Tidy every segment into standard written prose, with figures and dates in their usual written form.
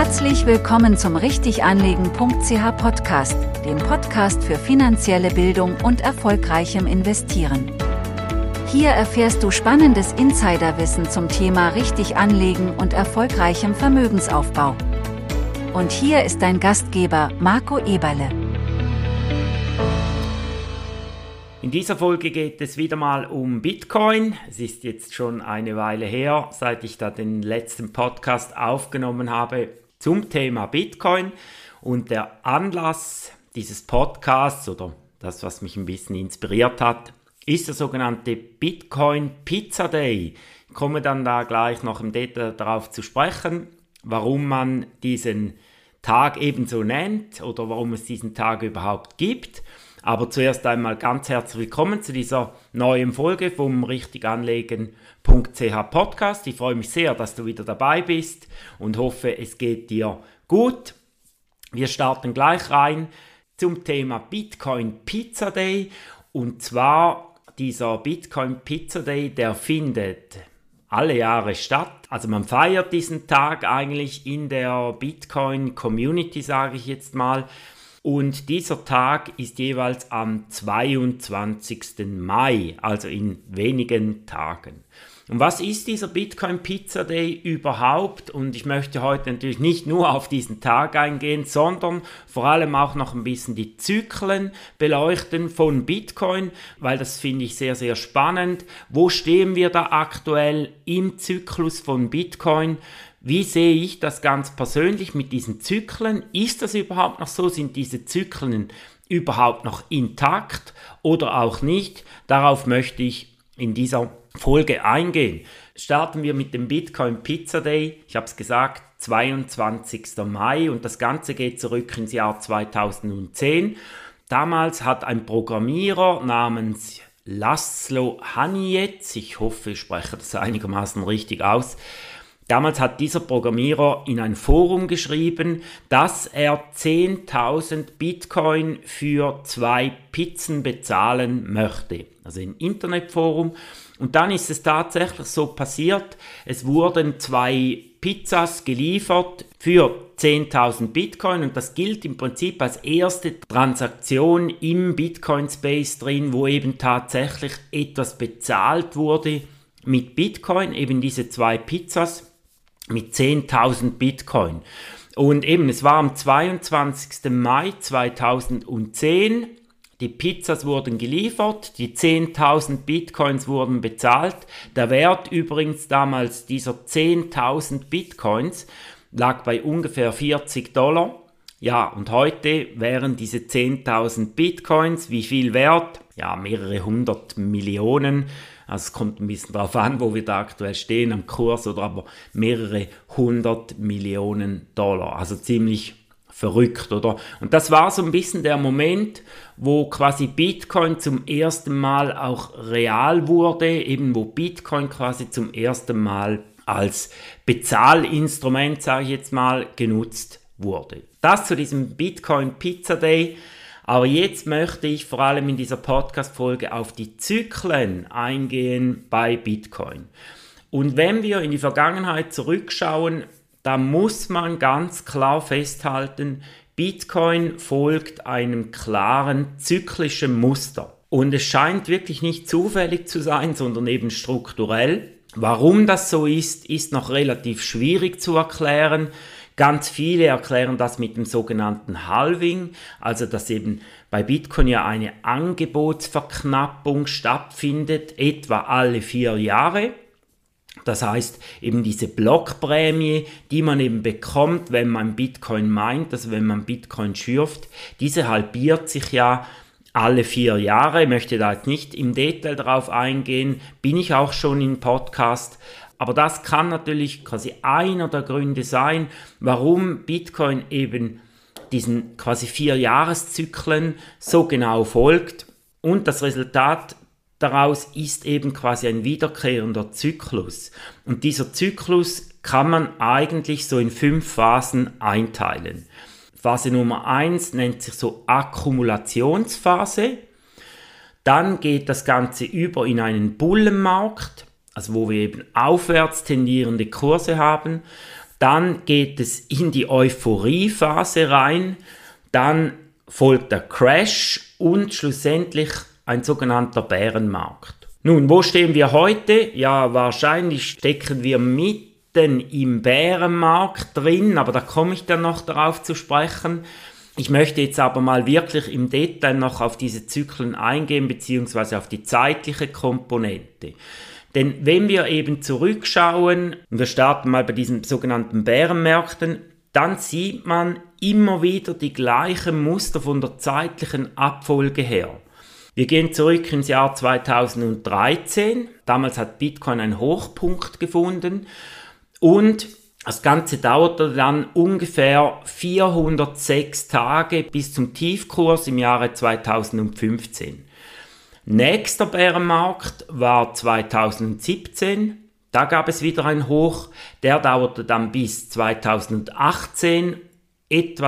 Herzlich willkommen zum Richtiganlegen.ch Podcast, dem Podcast für finanzielle Bildung und erfolgreichem Investieren. Hier erfährst du spannendes Insiderwissen zum Thema richtig anlegen und erfolgreichem Vermögensaufbau. Und hier ist dein Gastgeber Marco Eberle. In dieser Folge geht es wieder mal um Bitcoin. Es ist jetzt schon eine Weile her, seit ich da den letzten Podcast aufgenommen habe zum Thema Bitcoin. Und der Anlass dieses Podcasts oder das, was mich ein bisschen inspiriert hat, ist der sogenannte Bitcoin Pizza Day. Ich komme dann da gleich noch im Detail darauf zu sprechen, warum man diesen Tag ebenso nennt oder warum es diesen Tag überhaupt gibt. Aber zuerst einmal ganz herzlich willkommen zu dieser neuen Folge vom richtiganlegen.ch Podcast. Ich freue mich sehr, dass du wieder dabei bist und hoffe, es geht dir gut. Wir starten gleich rein zum Thema Bitcoin Pizza Day. Und zwar dieser Bitcoin Pizza Day, der findet alle Jahre statt. Also man feiert diesen Tag eigentlich in der Bitcoin Community, sage ich jetzt mal. Und dieser Tag ist jeweils am 22. Mai, also in wenigen Tagen. Und was ist dieser Bitcoin Pizza Day überhaupt? Und ich möchte heute natürlich nicht nur auf diesen Tag eingehen, sondern vor allem auch noch ein bisschen die Zyklen beleuchten von Bitcoin, weil das finde ich sehr, sehr spannend. Wo stehen wir da aktuell im Zyklus von Bitcoin? Wie sehe ich das ganz persönlich mit diesen Zyklen? Ist das überhaupt noch so? Sind diese Zyklen überhaupt noch intakt oder auch nicht? Darauf möchte ich in dieser Folge eingehen. Starten wir mit dem Bitcoin Pizza Day. Ich habe es gesagt, 22. Mai und das Ganze geht zurück ins Jahr 2010. Damals hat ein Programmierer namens Laszlo Haniec, ich hoffe, ich spreche das einigermaßen richtig aus, damals hat dieser Programmierer in ein Forum geschrieben, dass er 10.000 Bitcoin für 2 Pizzen bezahlen möchte. Also im Internetforum. Und dann ist es tatsächlich so passiert, es wurden 2 Pizzas geliefert für 10.000 Bitcoin und das gilt im Prinzip als erste Transaktion im Bitcoin-Space drin, wo eben tatsächlich etwas bezahlt wurde mit Bitcoin, eben diese 2 Pizzas mit 10.000 Bitcoin. Und eben, es war am 22. Mai 2010, die Pizzas wurden geliefert, die 10.000 Bitcoins wurden bezahlt. Der Wert übrigens damals dieser 10.000 Bitcoins lag bei ungefähr $40. Ja, und heute wären diese 10.000 Bitcoins, wie viel wert? Ja, mehrere 100 Millionen. Also es kommt ein bisschen darauf an, wo wir da aktuell stehen am Kurs, oder aber mehrere 100 Millionen Dollar. Also ziemlich verrückt, oder? Und das war so ein bisschen der Moment, wo quasi Bitcoin zum ersten Mal auch real wurde, eben wo Bitcoin quasi zum ersten Mal als Bezahlinstrument, sage ich jetzt mal, genutzt wurde. Das zu diesem Bitcoin Pizza Day. Aber jetzt möchte ich vor allem in dieser Podcast-Folge auf die Zyklen eingehen bei Bitcoin. Und wenn wir in die Vergangenheit zurückschauen, da muss man ganz klar festhalten, Bitcoin folgt einem klaren zyklischen Muster. Und es scheint wirklich nicht zufällig zu sein, sondern eben strukturell. Warum das so ist, ist noch relativ schwierig zu erklären. Ganz viele erklären das mit dem sogenannten Halving, also dass eben bei Bitcoin ja eine Angebotsverknappung stattfindet, etwa alle 4 Jahre. Das heißt eben diese Blockprämie, die man eben bekommt, wenn man Bitcoin meint, also wenn man Bitcoin schürft, diese halbiert sich ja alle 4 Jahre. Ich möchte da jetzt nicht im Detail drauf eingehen, bin ich auch schon im Podcast. Aber das kann natürlich quasi einer der Gründe sein, warum Bitcoin eben diesen quasi 4-Jahreszyklen so genau folgt. Und das Resultat daraus ist eben quasi ein wiederkehrender Zyklus. Und dieser Zyklus kann man eigentlich so in 5 Phasen einteilen. Phase Nummer 1 nennt sich so Akkumulationsphase. Dann geht das Ganze über in einen Bullenmarkt, also wo wir eben aufwärts tendierende Kurse haben. Dann geht es in die Euphoriephase rein, dann folgt der Crash und schlussendlich ein sogenannter Bärenmarkt. Nun, wo stehen wir heute? Ja, wahrscheinlich stecken wir mitten im Bärenmarkt drin, aber da komme ich dann noch darauf zu sprechen. Ich möchte jetzt aber mal wirklich im Detail noch auf diese Zyklen eingehen, beziehungsweise auf die zeitliche Komponente. Denn wenn wir eben zurückschauen, und wir starten mal bei diesen sogenannten Bärenmärkten, dann sieht man immer wieder die gleichen Muster von der zeitlichen Abfolge her. Wir gehen zurück ins Jahr 2013. Damals hat Bitcoin einen Hochpunkt gefunden und das Ganze dauerte dann ungefähr 406 Tage bis zum Tiefkurs im Jahre 2015. Nächster Bärenmarkt war 2017. Da gab es wieder ein Hoch. Der dauerte dann bis 2018, etwa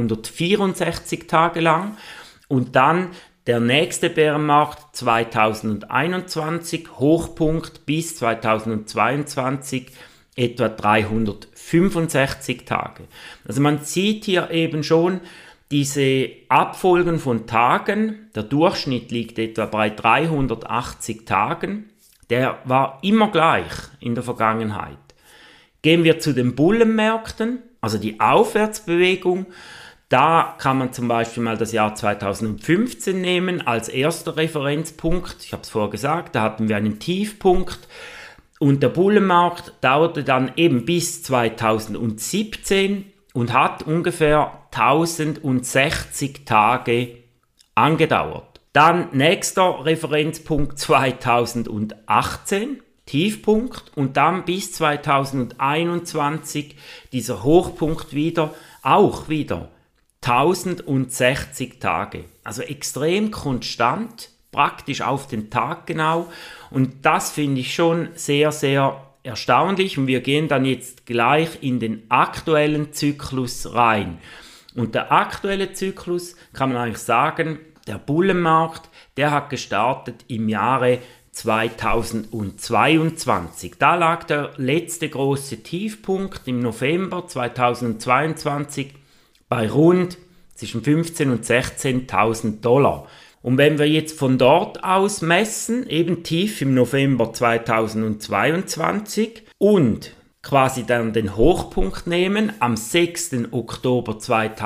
364 Tage lang. Und dann der nächste Bärenmarkt 2021, Hochpunkt bis 2022, etwa 365 Tage. Also man sieht hier eben schon diese Abfolgen von Tagen. Der Durchschnitt liegt etwa bei 380 Tagen. Der war immer gleich in der Vergangenheit. Gehen wir zu den Bullenmärkten, also die Aufwärtsbewegung. Da kann man zum Beispiel mal das Jahr 2015 nehmen als erster Referenzpunkt. Ich habe es vorher gesagt, da hatten wir einen Tiefpunkt. Und der Bullenmarkt dauerte dann eben bis 2017 und hat ungefähr 1060 Tage angedauert. Dann nächster Referenzpunkt 2018, Tiefpunkt, und dann bis 2021 dieser Hochpunkt wieder, auch wieder 1060 Tage. Also extrem konstant, praktisch auf den Tag genau. Und das finde ich schon sehr, sehr erstaunlich. Und wir gehen dann jetzt gleich in den aktuellen Zyklus rein. Und der aktuelle Zyklus, kann man eigentlich sagen, der Bullenmarkt, der hat gestartet im Jahre 2022. Da lag der letzte große Tiefpunkt im November 2022 bei rund zwischen 15.000 und 16.000 $. Und wenn wir jetzt von dort aus messen, eben tief im November 2022 und quasi dann den Hochpunkt nehmen am 6. Oktober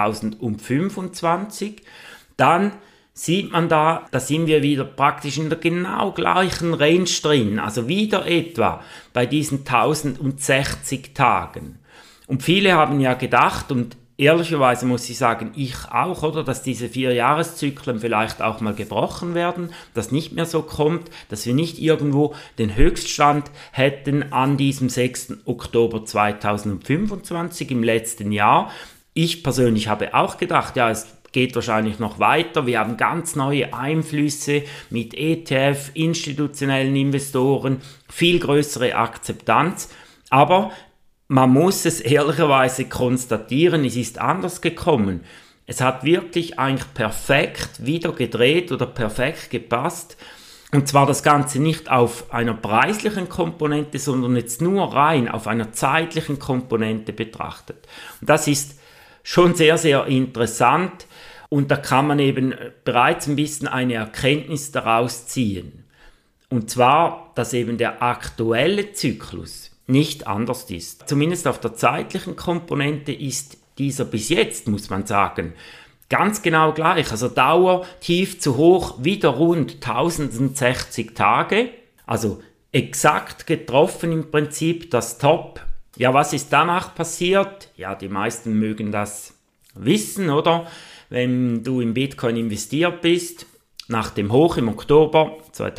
2025, dann sieht man da sind wir wieder praktisch in der genau gleichen Range drin, also wieder etwa bei diesen 1060 Tagen. Und viele haben ja gedacht, und ehrlicherweise muss ich sagen, ich auch, oder, dass diese 4 Jahreszyklen vielleicht auch mal gebrochen werden, dass nicht mehr so kommt, dass wir nicht irgendwo den Höchststand hätten an diesem 6. Oktober 2025 im letzten Jahr. Ich persönlich habe auch gedacht, ja, es geht wahrscheinlich noch weiter. Wir haben ganz neue Einflüsse mit ETF, institutionellen Investoren, viel größere Akzeptanz. Aber man muss es ehrlicherweise konstatieren, es ist anders gekommen. Es hat wirklich eigentlich perfekt wieder gedreht oder perfekt gepasst. Und zwar das Ganze nicht auf einer preislichen Komponente, sondern jetzt nur rein auf einer zeitlichen Komponente betrachtet. Und das ist schon sehr, sehr interessant. Und da kann man eben bereits ein bisschen eine Erkenntnis daraus ziehen. Und zwar, dass eben der aktuelle Zyklus nicht anders ist. Zumindest auf der zeitlichen Komponente ist dieser bis jetzt, muss man sagen, ganz genau gleich. Also Dauer, tief zu hoch, wieder rund 1060 Tage. Also exakt getroffen im Prinzip das Top. Ja, was ist danach passiert? Ja, die meisten mögen das wissen, oder? Wenn du in Bitcoin investiert bist, nach dem Hoch im Oktober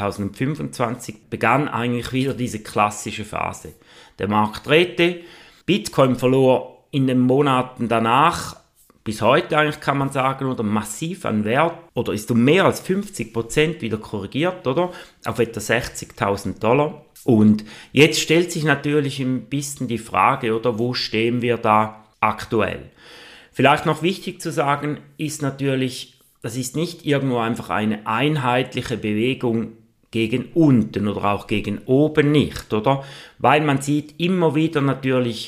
2025 begann eigentlich wieder diese klassische Phase. Der Markt drehte, Bitcoin verlor in den Monaten danach, bis heute eigentlich kann man sagen, oder massiv an Wert, oder ist um mehr als 50% wieder korrigiert, oder? Auf etwa 60.000 $. Und jetzt stellt sich natürlich ein bisschen die Frage, oder wo stehen wir da aktuell? Vielleicht noch wichtig zu sagen ist natürlich, das ist nicht irgendwo einfach eine einheitliche Bewegung gegen unten oder auch gegen oben nicht, oder? Weil man sieht immer wieder natürlich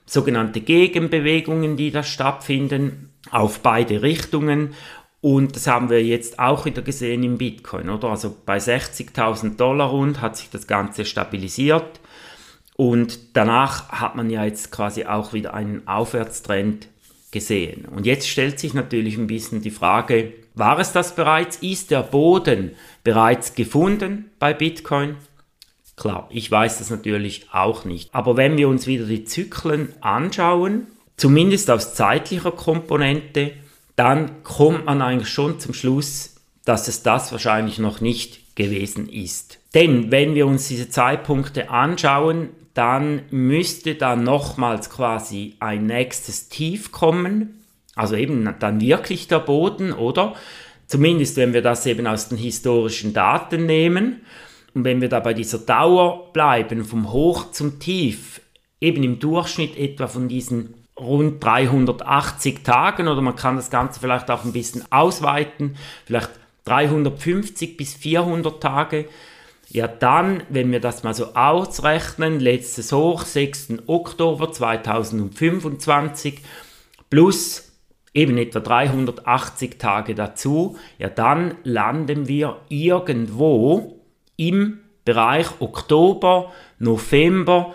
sogenannte Gegenbewegungen, die da stattfinden, auf beide Richtungen. Und das haben wir jetzt auch wieder gesehen im Bitcoin, oder? Also bei 60.000 Dollar rund hat sich das Ganze stabilisiert. Und danach hat man ja jetzt quasi auch wieder einen Aufwärtstrend gesehen. Und jetzt stellt sich natürlich ein bisschen die Frage, war es das bereits? Ist der Boden bereits gefunden bei Bitcoin? Klar, ich weiß das natürlich auch nicht. Aber wenn wir uns wieder die Zyklen anschauen, zumindest aus zeitlicher Komponente, dann kommt man eigentlich schon zum Schluss, dass es das wahrscheinlich noch nicht gewesen ist. Denn wenn wir uns diese Zeitpunkte anschauen, dann müsste da nochmals quasi ein nächstes Tief kommen, also eben dann wirklich der Boden, oder? Zumindest wenn wir das eben aus den historischen Daten nehmen. Und wenn wir da bei dieser Dauer bleiben, vom Hoch zum Tief, eben im Durchschnitt etwa von diesen rund 380 Tagen, oder man kann das Ganze vielleicht auch ein bisschen ausweiten, vielleicht 350 bis 400 Tage, ja dann, wenn wir das mal so ausrechnen, letztes Hoch, 6. Oktober 2025, plus eben etwa 380 Tage dazu, ja dann landen wir irgendwo im Bereich Oktober, November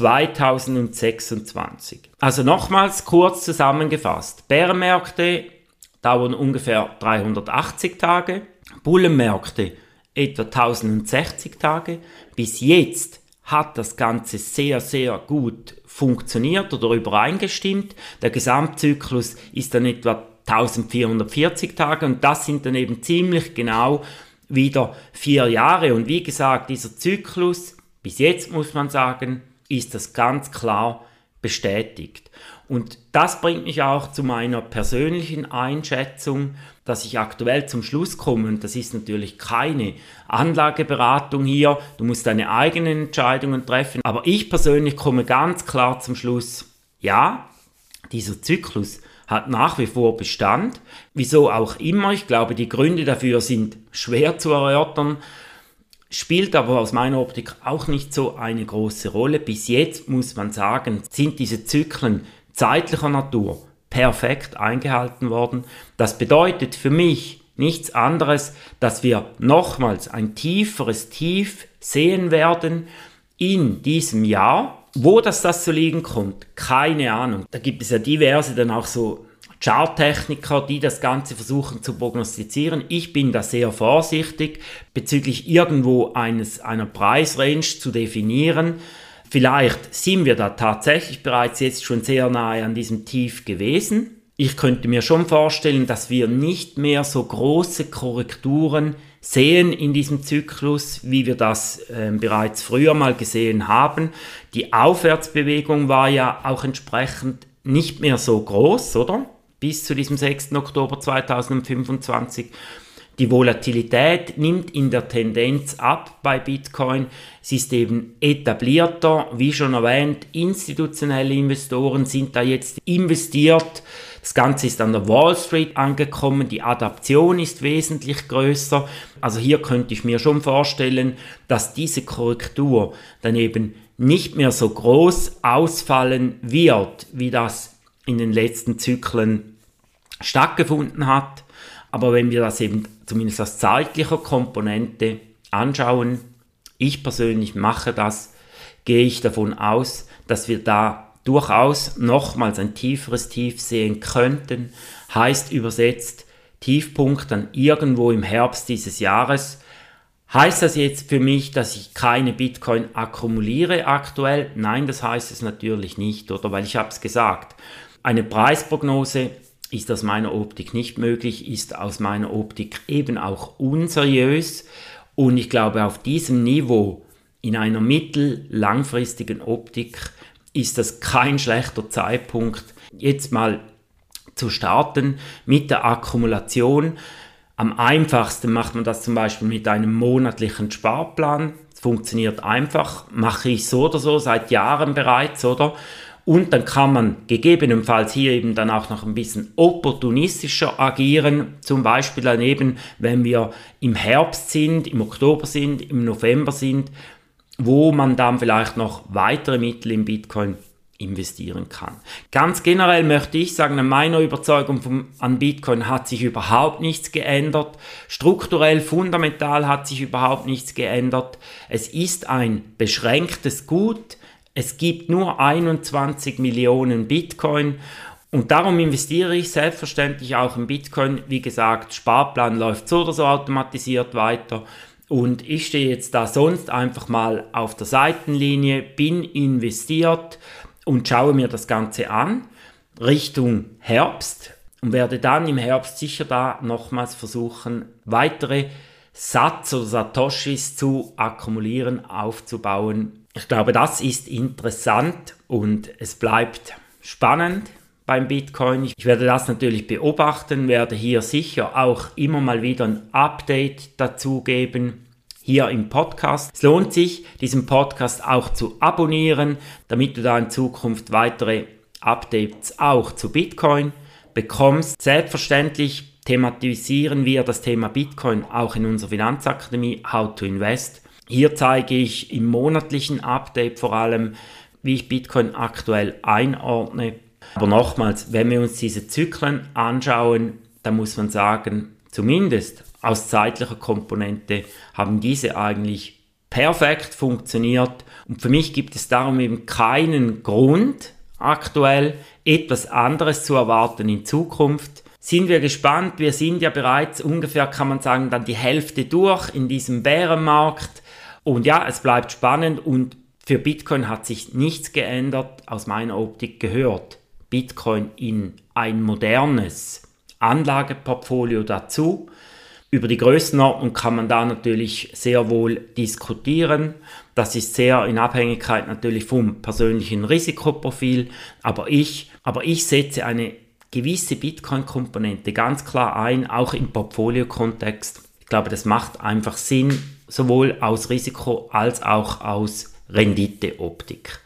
2026. Also nochmals kurz zusammengefasst. Bärenmärkte dauern ungefähr 380 Tage, Bullenmärkte etwa 1060 Tage. Bis jetzt hat das Ganze sehr, sehr gut funktioniert oder übereingestimmt. Der Gesamtzyklus ist dann etwa 1440 Tage und das sind dann eben ziemlich genau wieder 4 Jahre. Und wie gesagt, dieser Zyklus, bis jetzt muss man sagen, ist das ganz klar bestätigt. Und das bringt mich auch zu meiner persönlichen Einschätzung, dass ich aktuell zum Schluss komme, und das ist natürlich keine Anlageberatung hier, du musst deine eigenen Entscheidungen treffen, aber ich persönlich komme ganz klar zum Schluss, ja, dieser Zyklus hat nach wie vor Bestand, wieso auch immer, ich glaube, die Gründe dafür sind schwer zu erörtern, spielt aber aus meiner Optik auch nicht so eine große Rolle. Bis jetzt muss man sagen, sind diese Zyklen zeitlicher Natur perfekt eingehalten worden. Das bedeutet für mich nichts anderes, dass wir nochmals ein tieferes Tief sehen werden in diesem Jahr. Wo das so liegen kommt, keine Ahnung. Da gibt es ja diverse dann auch so Charttechniker, die das Ganze versuchen zu prognostizieren. Ich bin da sehr vorsichtig bezüglich irgendwo einer Preisrange zu definieren. Vielleicht sind wir da tatsächlich bereits jetzt schon sehr nahe an diesem Tief gewesen. Ich könnte mir schon vorstellen, dass wir nicht mehr so große Korrekturen sehen in diesem Zyklus, wie wir das bereits früher mal gesehen haben. Die Aufwärtsbewegung war ja auch entsprechend nicht mehr so groß, oder? Bis zu diesem 6. Oktober 2025. Die Volatilität nimmt in der Tendenz ab bei Bitcoin. Es ist eben etablierter, wie schon erwähnt, institutionelle Investoren sind da jetzt investiert. Das Ganze ist an der Wall Street angekommen, die Adaption ist wesentlich größer. Also hier könnte ich mir schon vorstellen, dass diese Korrektur dann eben nicht mehr so groß ausfallen wird, wie das in den letzten Zyklen stattgefunden hat. Aber wenn wir das eben zumindest aus zeitlicher Komponente anschauen, ich persönlich mache das, gehe ich davon aus, dass wir da durchaus nochmals ein tieferes Tief sehen könnten. Heißt übersetzt, Tiefpunkt dann irgendwo im Herbst dieses Jahres. Heißt das jetzt für mich, dass ich keine Bitcoin akkumuliere aktuell? Nein, das heißt es natürlich nicht, oder? Weil ich habe es gesagt, eine Preisprognose ist aus meiner Optik nicht möglich, ist aus meiner Optik eben auch unseriös. Und ich glaube, auf diesem Niveau, in einer mittellangfristigen Optik, ist das kein schlechter Zeitpunkt, jetzt mal zu starten mit der Akkumulation. Am einfachsten macht man das zum Beispiel mit einem monatlichen Sparplan. Es funktioniert einfach, mache ich so oder so seit Jahren bereits, oder? Und dann kann man gegebenenfalls hier eben dann auch noch ein bisschen opportunistischer agieren. Zum Beispiel dann eben, wenn wir im Herbst sind, im Oktober sind, im November sind, wo man dann vielleicht noch weitere Mittel im Bitcoin investieren kann. Ganz generell möchte ich sagen, an meiner Überzeugung an Bitcoin hat sich überhaupt nichts geändert. Strukturell, fundamental hat sich überhaupt nichts geändert. Es ist ein beschränktes Gut. Es gibt nur 21 Millionen Bitcoin und darum investiere ich selbstverständlich auch in Bitcoin. Wie gesagt, Sparplan läuft so oder so automatisiert weiter. Und ich stehe jetzt da sonst einfach mal auf der Seitenlinie, bin investiert und schaue mir das Ganze an, Richtung Herbst, und werde dann im Herbst sicher da nochmals versuchen, weitere Satz oder Satoshis zu akkumulieren, aufzubauen. Ich glaube, das ist interessant und es bleibt spannend beim Bitcoin. Ich werde das natürlich beobachten, werde hier sicher auch immer mal wieder ein Update dazu geben, hier im Podcast. Es lohnt sich, diesen Podcast auch zu abonnieren, damit du da in Zukunft weitere Updates auch zu Bitcoin bekommst. Selbstverständlich thematisieren wir das Thema Bitcoin auch in unserer Finanzakademie How to Invest. Hier zeige ich im monatlichen Update vor allem, wie ich Bitcoin aktuell einordne. Aber nochmals, wenn wir uns diese Zyklen anschauen, dann muss man sagen, zumindest aus zeitlicher Komponente haben diese eigentlich perfekt funktioniert. Und für mich gibt es darum eben keinen Grund, aktuell etwas anderes zu erwarten in Zukunft. Sind wir gespannt, wir sind ja bereits ungefähr, kann man sagen, dann die Hälfte durch in diesem Bärenmarkt. Und ja, es bleibt spannend und für Bitcoin hat sich nichts geändert. Aus meiner Optik gehört Bitcoin in ein modernes Anlageportfolio dazu. Über die Größenordnung kann man da natürlich sehr wohl diskutieren. Das ist sehr in Abhängigkeit natürlich vom persönlichen Risikoprofil. Aber ich setze eine gewisse Bitcoin-Komponente ganz klar ein, auch im Portfolio-Kontext. Ich glaube, das macht einfach Sinn, sowohl aus Risiko- als auch aus Rendite-Optik.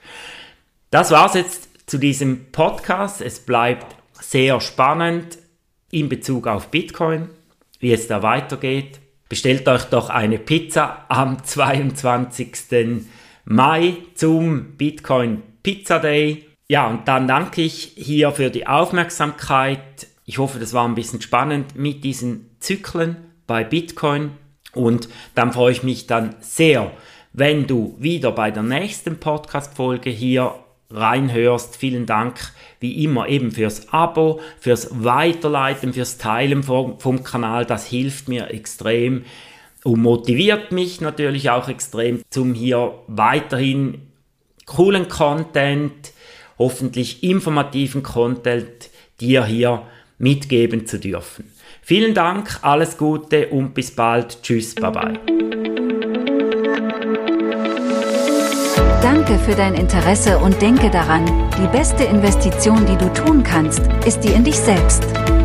Das war's jetzt zu diesem Podcast. Es bleibt sehr spannend in Bezug auf Bitcoin, wie es da weitergeht. Bestellt euch doch eine Pizza am 22. Mai zum Bitcoin Pizza Day. Ja, und dann danke ich hier für die Aufmerksamkeit. Ich hoffe, das war ein bisschen spannend mit diesen Zyklen bei Bitcoin. Und dann freue ich mich dann sehr, wenn du wieder bei der nächsten Podcast-Folge hier reinhörst. Vielen Dank wie immer eben fürs Abo, fürs Weiterleiten, fürs Teilen vom Kanal. Das hilft mir extrem und motiviert mich natürlich auch extrem, zum hier weiterhin coolen Content, hoffentlich informativen Content dir hier mitgeben zu dürfen. Vielen Dank, alles Gute und bis bald. Tschüss, bye bye. Danke für dein Interesse und denke daran, die beste Investition, die du tun kannst, ist die in dich selbst.